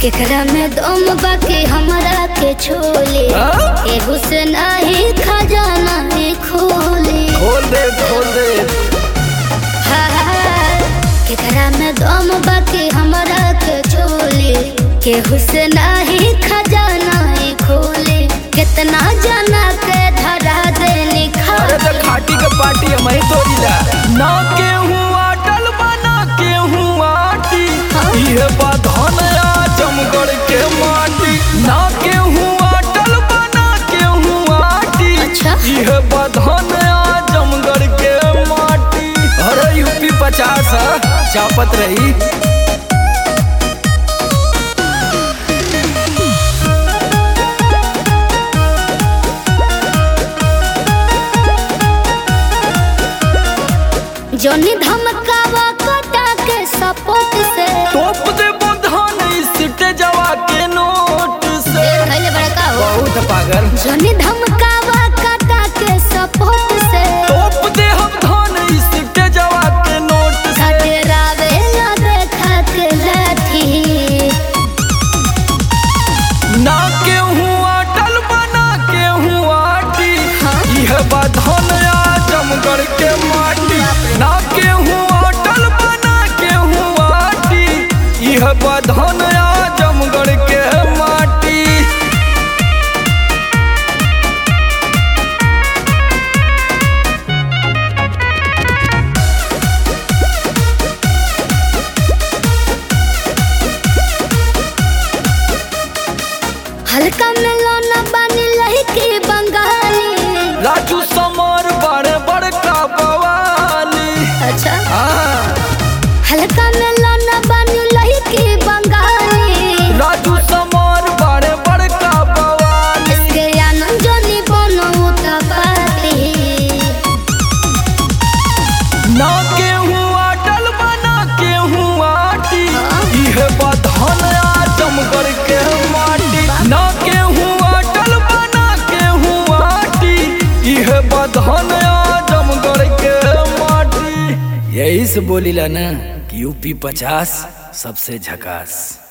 केकरा में दम बाकी हमरा के छोले एगो से नहीं खजाना ही खोले खोल दे केकरा में दम बाकी हमरा के छोले केहू से नहीं खजाना ही खोले कितना जाना के धरा दे निखा अरे तो खाटी के पार्टी हम ही तोड़ी ला ना केहू आटल बना केहू आटी ये बधन आजमगढ़ के माटी ना केहू आटल बना केहू आटी ये बधन आजमगढ़ के माटी। अरे यूपी 50 चापत रही जोनी धमकावा कटा के सपोर्ट से तोप दे बंधन सीटे जवा के नोट से पहले बड़का हो बहुत पागल जोनी धमकावा कटा के सपोर्ट से तोप दे हम धन सीटे जवा के नोट से खटरावे ना देखा के लाठी ना केहू आटल बना केहू आटी यह बधन आजमगढ़ के माटी ना केहू आटल बना केहू आटी यह बधन आजमगढ़ के माटी। हल्का में लौना बानी लहकी बंगाली राजू समर बड़े बड़का बवाली अच्छा हाँ। हल्का में लौना बानी लहकी बंगाली राजू समर बड़े बड़का बवाली इसके आनंद जोनी बनो उतापाती ना केहू आटल बना केहू आटी यह बधन आजमगढ़ के माटी ना केहू आटल बना केहू आटी यह बधन आजमगढ़ के माटी। यही से बोलीला ना कि यूपी 50 सबसे झकास।